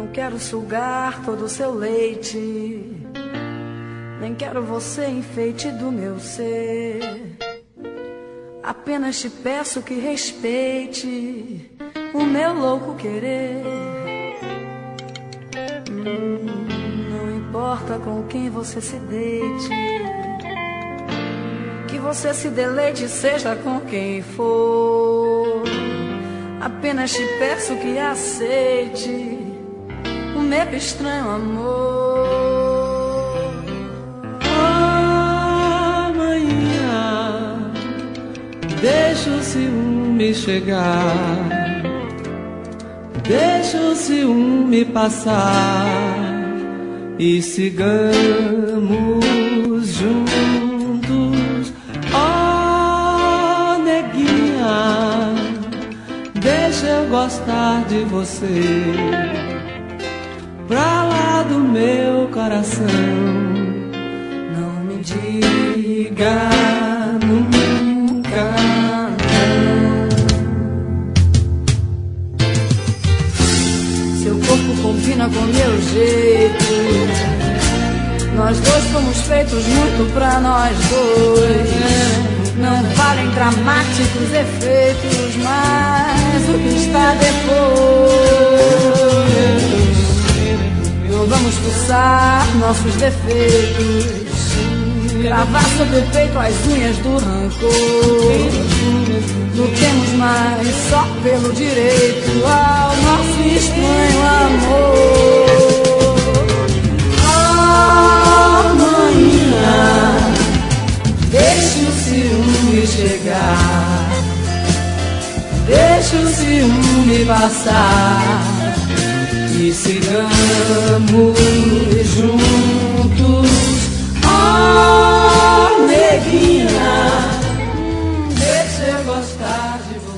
quero sugar todo o seu leite, nem quero você enfeite do meu ser. Apenas te peço que respeite o meu louco querer. Não importa com quem você se deite, que você se deleite, seja com quem for. Apenas te peço que aceite o meu estranho amor. Amanhã deixa o ciúme chegar, deixa o ciúme passar e sigamos juntos. Oh, neguinha, deixa eu gostar de você, pra lá do meu coração. Não me diga nunca não. Seu corpo combina com meu jeito, nós dois fomos feitos muito pra nós dois. Não valem dramáticos efeitos, mas o que está depois. Não vamos fuçar nossos defeitos, gravar sobre o peito as unhas do rancor. Lutemos mais só pelo direito ao nosso estranho amor. Amanhã deixe o ciúme chegar, deixe o ciúme passar e sigamos juntos. Oh, neguinha, deixa eu gostar de você.